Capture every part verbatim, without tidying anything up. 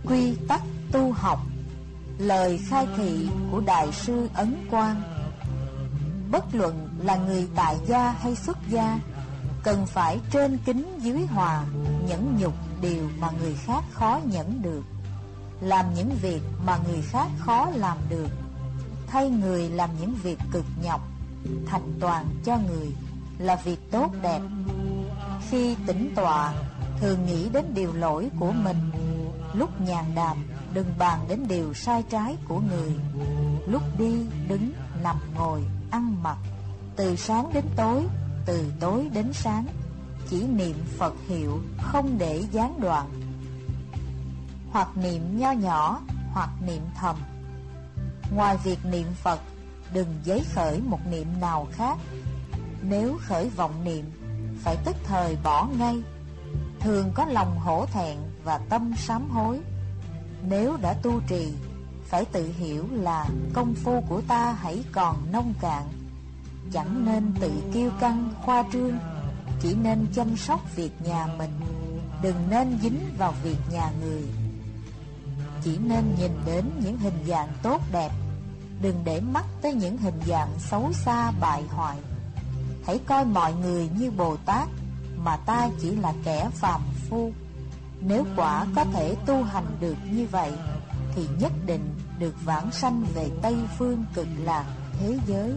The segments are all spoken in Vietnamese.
quy tắc tu học, lời khai thị của Đại sư Ấn Quang. Bất luận là người tại gia hay xuất gia, cần phải trên kính dưới hòa, nhẫn nhục điều mà người khác khó nhẫn được, làm những việc mà người khác khó làm được, thay người làm những việc cực nhọc, thành toàn cho người là việc tốt đẹp. Khi tĩnh tọa, thường nghĩ đến điều lỗi của mình. Lúc nhàn đàm, đừng bàn đến điều sai trái của người. Lúc đi, đứng, nằm, ngồi, ăn mặc, từ sáng đến tối, từ tối đến sáng, chỉ niệm Phật hiệu, không để gián đoạn. Hoặc niệm nho nhỏ, hoặc niệm thầm. Ngoài việc niệm Phật, đừng giấy khởi một niệm nào khác. Nếu khởi vọng niệm, phải tức thời bỏ ngay. Thường có lòng hổ thẹn và tâm sám hối. Nếu đã tu trì, phải tự hiểu là công phu của ta hãy còn nông cạn. Chẳng nên tự kiêu căng khoa trương, chỉ nên chăm sóc việc nhà mình, đừng nên dính vào việc nhà người. Chỉ nên nhìn đến những hình dạng tốt đẹp, đừng để mắt tới những hình dạng xấu xa bại hoại. Hãy coi mọi người như Bồ Tát, mà ta chỉ là kẻ phàm phu. Nếu quả có thể tu hành được như vậy, thì nhất định được vãng sanh về Tây Phương Cực Lạc thế giới.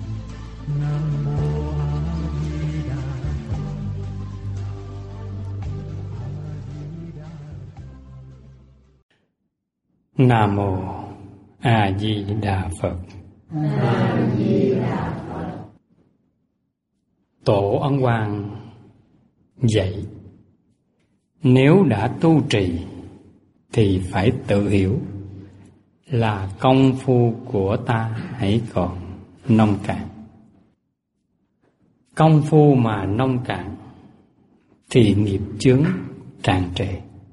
Nam mô A Di Đà Phật. Nam Di Đà Phật. Tổ Ấn Quang dạy, nếu đã tu trì thì phải tự hiểu là công phu của ta hãy còn nông cạn. Công phu mà nông cạn thì nghiệp chướng tràn trề.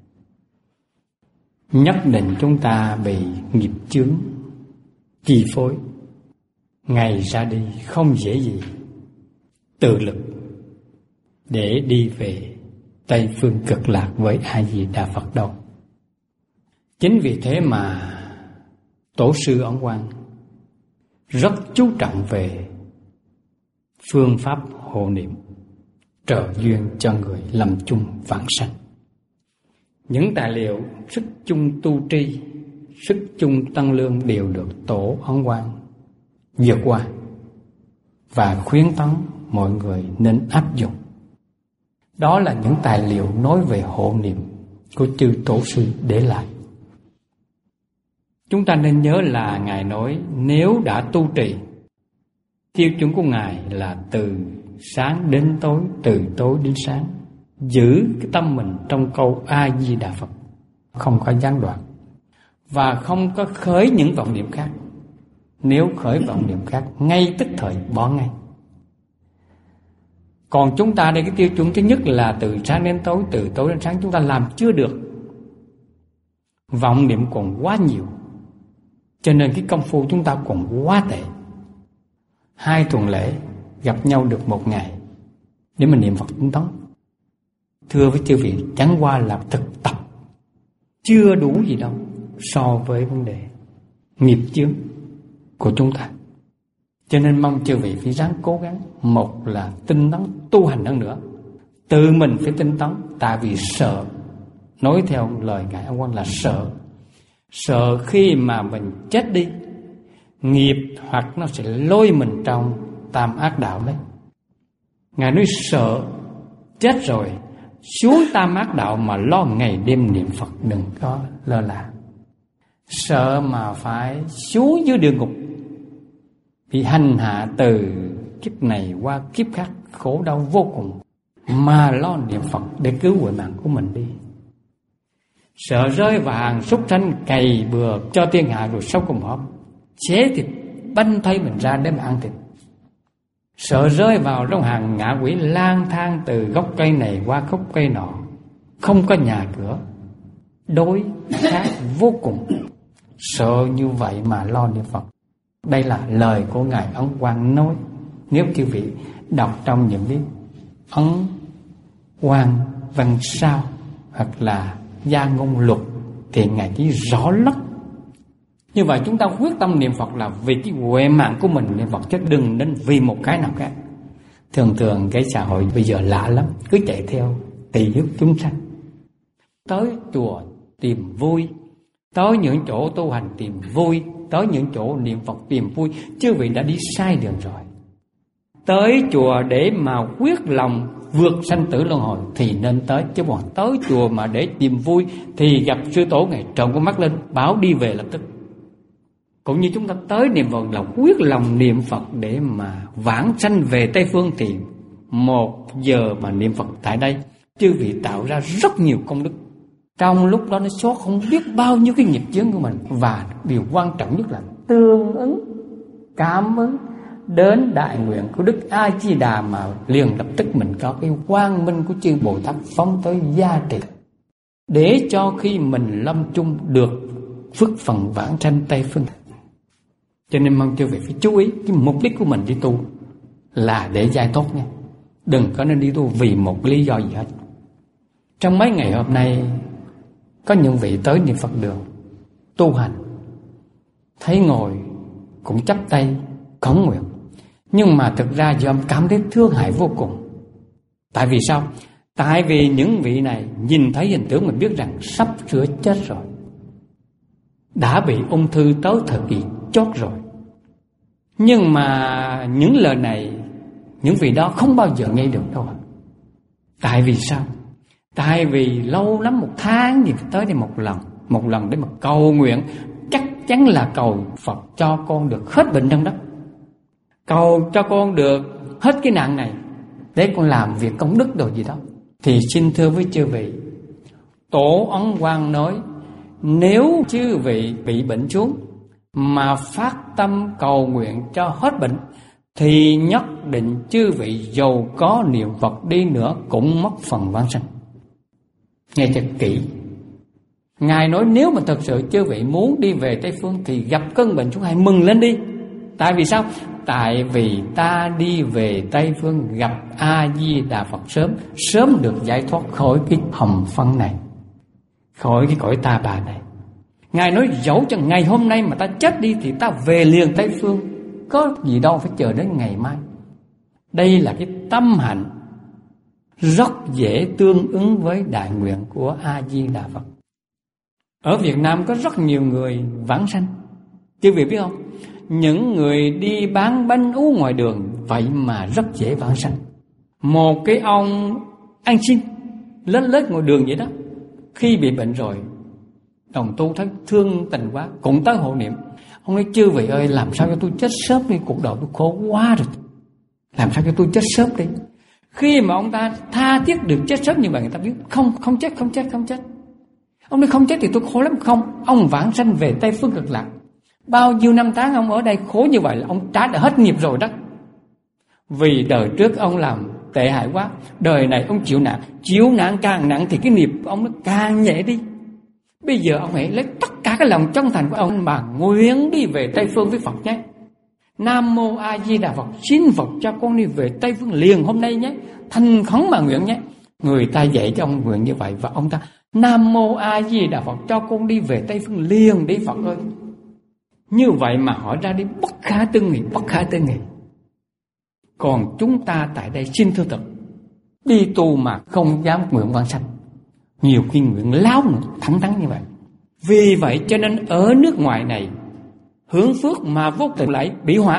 Nhất định chúng ta bị nghiệp chướng chi phối, ngày ra đi không dễ gì tự lực để đi về Tây Phương Cực Lạc với A Di Đà Phật đâu. Chính vì thế mà Tổ sư Ấn Quang rất chú trọng về phương pháp hộ niệm trợ duyên cho người lâm chung vãng sanh. Những tài liệu sức chung tu tri, sức chung tăng lương đều được Tổ Ấn Quang vượt qua và khuyến tấn mọi người nên áp dụng. Đó là những tài liệu nói về hộ niệm của chư Tổ sư để lại. Chúng ta nên nhớ là Ngài nói nếu đã tu trì, tiêu chuẩn của Ngài là từ sáng đến tối, từ tối đến sáng, giữ cái tâm mình trong câu A Di Đà Phật, không có gián đoạn và không có khởi những vọng niệm khác. Nếu khởi vọng niệm khác, ngay tức thời bỏ ngay. Còn chúng ta đây, cái tiêu chuẩn thứ nhất là từ sáng đến tối, từ tối đến sáng chúng ta làm chưa được. Vọng niệm còn quá nhiều, cho nên cái công phu chúng ta còn quá tệ. Hai tuần lễ gặp nhau được một ngày để mình niệm Phật tinh tấn, thưa với chư vị, chẳng qua là thực tập, chưa đủ gì đâu so với vấn đề nghiệp chướng của chúng ta. Cho nên mong chư vị phải ráng cố gắng. Một là tinh tấn tu hành hơn nữa, tự mình phải tinh tấn. Tại vì sợ, nói theo lời Ngài Ấn Quang là sợ Sợ khi mà mình chết đi, nghiệp hoặc nó sẽ lôi mình trong tam ác đạo đấy. Ngài nói sợ chết rồi xuống tam ác đạo mà lo ngày đêm niệm Phật, đừng có lơ là. Sợ mà phải xuống dưới địa ngục, bị hành hạ từ kiếp này qua kiếp khác, khổ đau vô cùng, mà lo niệm Phật để cứu huệ mạng của mình đi. Sợ rơi vào hàng súc sanh cày bừa cho thiên hạ rồi sau cùng họ xé thịt banh thay mình ra để mà ăn thịt. Sợ rơi vào trong hàng ngạ quỷ lang thang từ gốc cây này qua gốc cây nọ, không có nhà cửa, đối khác vô cùng. Sợ như vậy mà lo niệm Phật. Đây là lời của Ngài Ấn Quang nói. Nếu quý vị đọc trong những cái Ấn Quang văn sao hoặc là Gia Ngôn Luật thì Ngài chỉ rõ lắm. Như vậy chúng ta quyết tâm niệm Phật là vì cái huệ mạng của mình niệm Phật, chứ đừng nên vì một cái nào khác. Thường thường cái xã hội bây giờ lạ lắm, cứ chạy theo tỳ hiếp chúng sanh. Tới chùa tìm vui, tới những chỗ tu hành tìm vui, tới những chỗ niệm Phật tìm vui. Chư vị đã đi sai đường rồi. Tới chùa để mà quyết lòng vượt sanh tử luân hồi thì nên tới, chứ còn tới chùa mà để tìm vui thì gặp sư tổ Ngài trợn con mắt lên bảo đi về lập tức. Cũng như chúng ta tới niệm Phật là quyết lòng niệm Phật để mà vãng sanh về Tây Phương, thì một giờ mà niệm Phật tại đây chư vị tạo ra rất nhiều công đức. Trong lúc đó nó xóa không biết bao nhiêu cái nghiệp chướng của mình. Và điều quan trọng nhất là tương ứng, cảm ứng đến đại nguyện của Đức A Di Đà, mà liền lập tức mình có cái quang minh của chư Bồ Tát phóng tới gia trì, để cho khi mình lâm chung được phước phần vãng sanh Tây Phương. Cho nên mong chư vị phải chú ý cái mục đích của mình đi tu là để giải thoát nha. Đừng có nên đi tu vì một lý do gì hết. Trong mấy ngày hôm nay có những vị tới niệm Phật đường tu hành, thấy ngồi cũng chắp tay khấn nguyện, nhưng mà thực ra dòm cảm thấy thương hại vô cùng. Tại vì sao? Tại vì những vị này nhìn thấy hình tướng mình biết rằng sắp sửa chết rồi, đã bị ung thư tới thời kỳ chót rồi. Nhưng mà những lời này những vị đó không bao giờ nghe được đâu. Tại vì sao? Tại vì lâu lắm một tháng thì tới đây một lần, một lần để mà cầu nguyện, chắc chắn là cầu Phật cho con được hết bệnh trong đó, cầu cho con được hết cái nạn này để con làm việc công đức đồ gì đó. Thì xin thưa với chư vị, Tổ Ấn Quang nói nếu chư vị bị bệnh xuống mà phát tâm cầu nguyện cho hết bệnh thì nhất định chư vị giàu có niệm Phật đi nữa cũng mất phần vãng sanh. Nghe thật kỹ. Ngài nói nếu mà thật sự chư vị muốn đi về Tây Phương thì gặp cơn bệnh chúng hãy mừng lên đi. Tại vì sao? Tại vì ta đi về Tây Phương gặp A-di-đà Phật sớm, sớm được giải thoát khỏi cái hầm phân này, khỏi cái cõi ta bà này. Ngài nói dẫu cho ngày hôm nay mà ta chết đi thì ta về liền Tây Phương, có gì đâu phải chờ đến ngày mai. Đây là cái tâm hạnh rất dễ tương ứng với đại nguyện của A-di-đà Phật. Ở Việt Nam có rất nhiều người vãng sanh, chứ vị biết không? Những người đi bán bánh ú ngoài đường vậy mà rất dễ vãng sanh. Một cái ông ăn xin lết lết ngoài đường vậy đó, khi bị bệnh rồi, đồng tu thấy thương tình quá cũng tới hộ niệm. Ông nói chư vị ơi, làm sao cho tôi chết sớm đi, cuộc đời tôi khổ quá rồi, làm sao cho tôi chết sớm đi. Khi mà ông ta tha thiết được chết sớm như vậy, người ta biết không, không chết, không chết, không chết. Ông nói không chết thì tôi khổ lắm. Không, ông vãng sanh về Tây Phương Cực Lạc. Bao nhiêu năm tháng ông ở đây khổ như vậy là ông trả đã hết nghiệp rồi đó. Vì đời trước ông làm tệ hại quá, đời này ông chịu nạn, chịu nạn càng nặng thì cái nghiệp của ông nó càng nhẹ đi. Bây giờ ông hãy lấy tất cả cái lòng chân thành của ông mà nguyện đi về Tây Phương với Phật nhé. Nam Mô A Di Đà Phật, xin Phật cho con đi về Tây Phương liền hôm nay nhé, thành khẩn mà nguyện nhé. Người ta dạy cho ông nguyện như vậy, và ông ta Nam Mô A Di Đà Phật cho con đi về Tây Phương liền đi Phật ơi. Như vậy mà hỏi ra đi bất khả tư nghị, bất khả tư nghị. Còn chúng ta tại đây xin thưa thật, đi tu mà không dám nguyện vãng sanh, nhiều khi nguyện láo nữa, thẳng thắn như vậy. Vì vậy cho nên ở nước ngoài này hướng phước mà vô tình lại bị họa.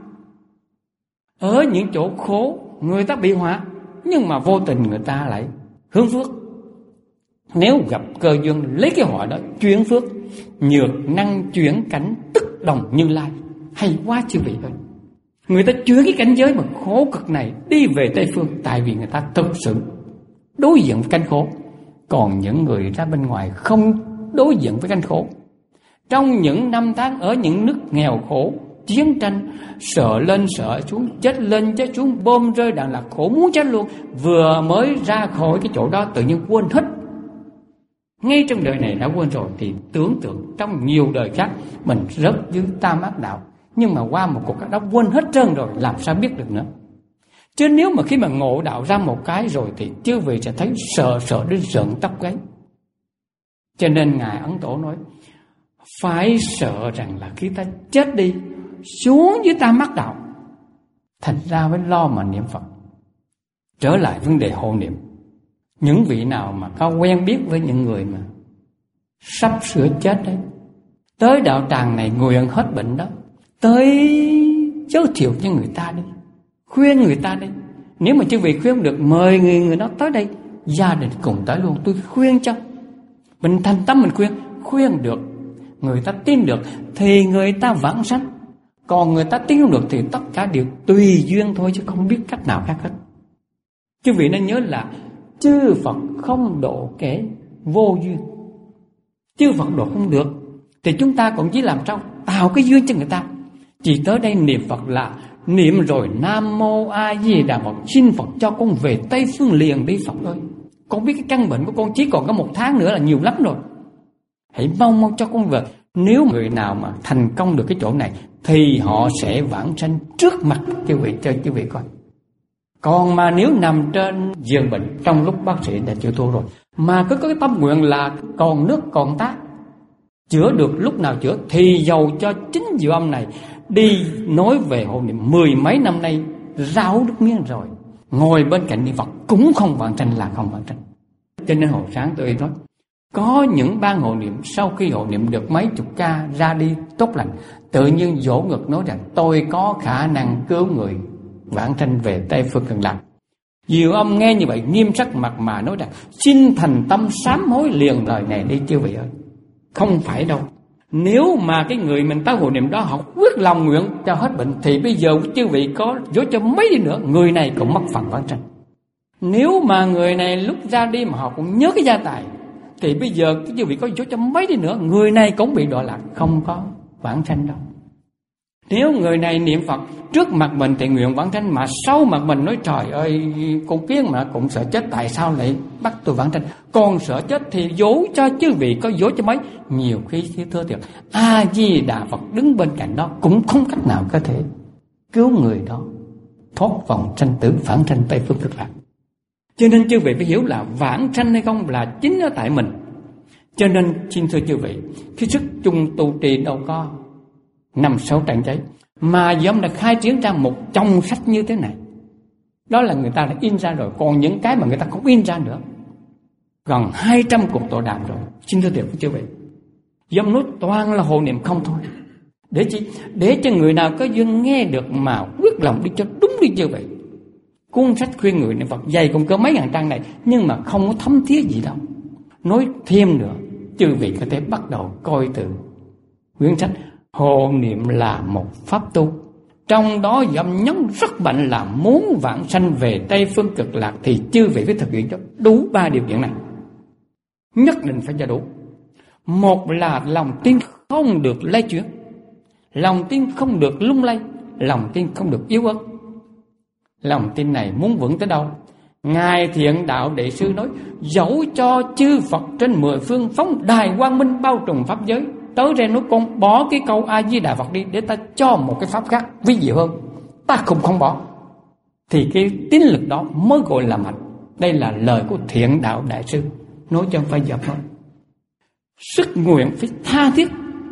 Ở những chỗ khổ người ta bị họa, nhưng mà vô tình người ta lại hướng phước. Nếu gặp cơ duyên lấy cái họa đó chuyển phước, nhược năng chuyển cảnh tức đồng Như Lai. Hay quá chư vị ơi. Người ta chuyển cái cảnh giới mà khổ cực này đi về Tây Phương, tại vì người ta thực sự đối diện với cảnh khổ. Còn những người ra bên ngoài không đối diện với cảnh khổ. Trong những năm tháng ở những nước nghèo khổ, chiến tranh, sợ lên sợ xuống, chết lên chết xuống, bom rơi đạn lạc, khổ muốn chết luôn. Vừa mới ra khỏi cái chỗ đó tự nhiên quên hết. Ngay trong đời này đã quên rồi thì tưởng tượng trong nhiều đời khác mình rớt dưới tam ác đạo. Nhưng mà qua một cuộc đó quên hết trơn rồi, làm sao biết được nữa. Chứ nếu mà khi mà ngộ đạo ra một cái rồi thì chư vị sẽ thấy sợ sợ đến rợn tóc gáy. Cho nên Ngài Ấn Tổ nói, phải sợ rằng là khi ta chết đi, xuống dưới ta mắc đạo. Thành ra mới lo mà niệm Phật. Trở lại vấn đề hộ niệm. Những vị nào mà có quen biết với những người mà sắp sửa chết đấy, tới đạo tràng này ngồi ăn hết bệnh đó, tới giới thiệu cho người ta đi, khuyên người ta đi. Nếu mà chư vị khuyên được, mời người người đó tới đây, gia đình cùng tới luôn, tôi khuyên cho. Mình thành tâm mình khuyên, khuyên được, người ta tin được thì người ta vãng sanh. Còn người ta tin không được thì tất cả đều tùy duyên thôi, chứ không biết cách nào khác hết. Chư vị nên nhớ là chư Phật không độ kẻ vô duyên. Chư Phật độ không được thì chúng ta cũng chỉ làm sao tạo cái duyên cho người ta. Chỉ tới đây niệm Phật là niệm rồi Nam Mô A Di Đà Phật, xin Phật cho con về Tây Phương liền đi Phật ơi. Con biết cái căn bệnh của con chỉ còn có một tháng nữa là nhiều lắm rồi, hãy mau mau cho con về. Nếu người nào mà thành công được cái chỗ này thì họ sẽ vãng sanh trước mặt chư vị, cho chư vị coi. Còn mà nếu nằm trên giường bệnh, trong lúc bác sĩ đã chữa thua rồi, mà cứ có cái tâm nguyện là còn nước còn tát, chữa được lúc nào chữa, thì dầu cho chính diệu âm này đi nói về hộ niệm mười mấy năm nay ráo nước miếng rồi, ngồi bên cạnh niệm Phật cũng không vãng sanh là không vãng sanh. Cho nên hồi sáng tôi nói, có những ban hộ niệm sau khi hộ niệm được mấy chục ca ra đi tốt lành, tự nhiên vỗ ngực nói rằng tôi có khả năng cứu người vãng sanh về Tây Phương Cực Lạc. Diệu âm nghe như vậy nghiêm sắc mặt mà nói rằng xin thành tâm sám hối liền lời này đi chư vị ơi. Không phải đâu. Nếu mà cái người mình tới hộ niệm đó họ quyết lòng nguyện cho hết bệnh, thì bây giờ chư vị có dỗ cho mấy đi nữa, người này cũng mất phần vãng sanh. Nếu mà người này lúc ra đi mà họ cũng nhớ cái gia tài, thì bây giờ chư vị có dỗ cho mấy đi nữa, người này cũng bị đọa lạc, không có vãng sanh đâu. Nếu người này niệm Phật trước mặt mình thì nguyện vãng sanh, mà sau mặt mình nói trời ơi con kiến mà cũng sợ chết, tại sao lại bắt tôi vãng sanh? Còn sợ chết thì dỗ cho chư vị có dỗ cho mấy. Nhiều khi thưa thiệt, A Di Đà Phật đứng bên cạnh đó cũng không cách nào có thể cứu người đó thoát vòng sanh tử vãng sanh Tây Phương Cực Lạc. Cho nên chư vị phải hiểu là vãng sanh hay không là chính ở tại mình. Cho nên xin thưa chư vị, cái sức chung tu trì đâu có năm sáu trang giấy, mà giống đã khai triển ra một chồng sách như thế này. Đó là người ta đã in ra rồi, còn những cái mà người ta không in ra nữa, gần hai trăm cuộc tọa đàm rồi. Xin thưa thiệt với chư vị, giống nói toàn là hộ niệm không thôi. Để chi? Để cho người nào có duyên nghe được mà quyết lòng đi cho đúng đi chư vị. Cuốn sách khuyên người niệm Phật dày cũng có mấy ngàn trang này, nhưng mà không có thấm thía gì đâu. Nói thêm nữa, chư vị có thể bắt đầu coi từ quyển sách hộ niệm là một pháp tu. Trong đó dâm nhấn rất mạnh là muốn vãng sanh về Tây Phương Cực Lạc thì chư vị phải thực hiện cho đủ ba điều kiện này. Nhất định phải cho đủ. Một là lòng tin không được lay chuyển, lòng tin không được lung lay, lòng tin không được yếu ớt. Lòng tin này muốn vững tới đâu? Ngài Thiện Đạo Đệ Sư nói, dẫu cho chư Phật trên mười phương phóng đài quang minh bao trùm pháp giới, tới ra nói con bỏ cái câu A Di Đà Phật đi để ta cho một cái pháp khác ví diệu hơn, ta cũng không bỏ, thì cái tín lực đó mới gọi là mạnh. Đây là lời của Thiện Đạo Đại Sư nói, cho không phải dập thôi. Sức nguyện phải tha thiết.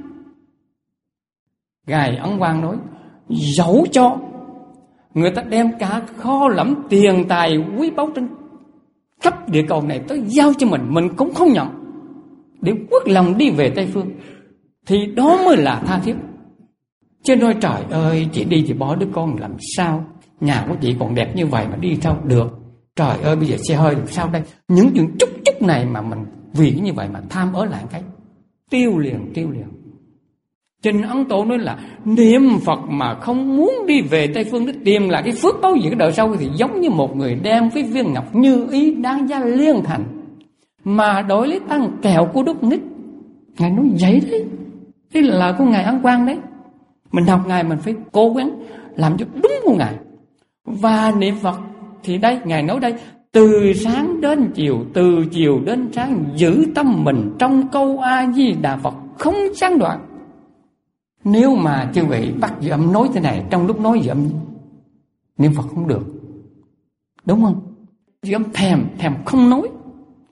Ngài Ấn Quang nói, dẫu cho người ta đem cả kho lẫm tiền tài quý báu trên khắp địa cầu này tới giao cho mình, mình cũng không nhận, để quyết lòng đi về Tây Phương, thì đó mới là tha thiết. Chứ nói trời ơi chị đi thì bỏ đứa con làm sao, nhà của chị còn đẹp như vậy mà đi sao được, trời ơi bây giờ xe hơi được sao đây. Những chuyện chút chút này mà mình vì như vậy mà tham ở lại cái tiêu liền tiêu liền. Trên Ấn Tổ nói là niệm Phật mà không muốn đi về Tây Phương để tìm lại cái phước báo gì cái đời sau, thì giống như một người đem cái viên ngọc như ý đáng giá liên thành mà đổi lấy tăng kẹo của đúc nít. Ngài nói vậy đấy, đây là lời của Ngài Ấn Quang đấy. Mình học Ngài mình phải cố gắng làm cho đúng của Ngài. Và niệm Phật thì đây Ngài nói đây, từ sáng đến chiều, từ chiều đến sáng, giữ tâm mình trong câu A Di Đà Phật không gián đoạn. Nếu mà chư vị bắt dị âm nói thế này, trong lúc nói dị âm niệm Phật không được, đúng không? Dị âm thèm thèm không nói,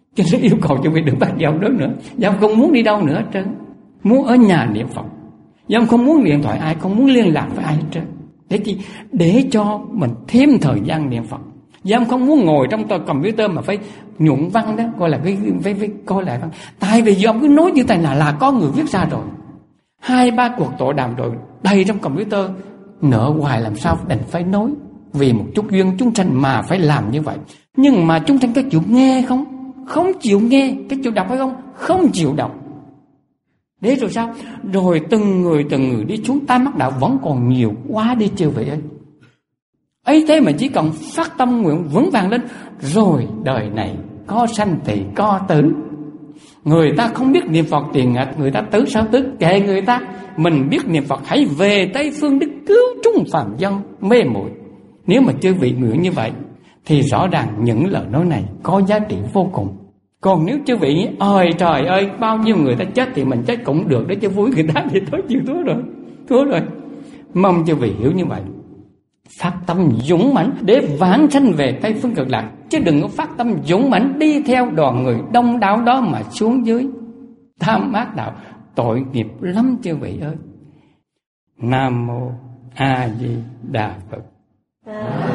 Cho nên yêu cầu cho vị đừng bắt dòng đó nữa. Dòng không muốn đi đâu nữa hết trơn, muốn ở nhà niệm Phật. Dòng không muốn điện thoại ai, không muốn liên lạc với ai hết trơn. Để chi? Để cho mình thêm thời gian niệm Phật. Dòng không muốn ngồi trong tòa computer mà phải nhuận văn đó, coi là cái phải, phải coi lại văn. Tại vì dòng cứ nói như thế này là có người viết ra rồi. Hai ba cuộc tọa đàm rồi đầy trong computer, nợ hoài làm sao đành phải nói. Vì một chút duyên chúng sanh mà phải làm như vậy. Nhưng mà chúng sanh có chịu nghe không? Không chịu nghe. Cái chịu đọc hay không? Không chịu đọc. Để rồi sao? Rồi từng người từng người đi xuống tam mắc đạo vẫn còn nhiều quá đi chư vị ơi. Ấy thế mà chỉ cần phát tâm nguyện vững vàng lên, rồi đời này có sanh thì có tử. Người ta không biết niệm Phật tiền ngạch, người ta tứ sao tứ, kệ người ta. Mình biết niệm Phật hãy về Tây Phương để cứu chúng phàm dân mê muội. Nếu mà chư vị nguyện như vậy thì rõ ràng những lời nói này có giá trị vô cùng. Còn nếu chư vị ơi trời ơi, bao nhiêu người ta chết thì mình chết cũng được để cho vui người ta, thì thôi chịu thua rồi, thua rồi. Mong chư vị hiểu như vậy, phát tâm dũng mãnh để vãng sanh về Tây Phương Cực Lạc, chứ đừng có phát tâm dũng mãnh đi theo đoàn người đông đảo đó mà xuống dưới tam ác đạo, tội nghiệp lắm chư vị ơi. Nam mô A Di Đà Phật.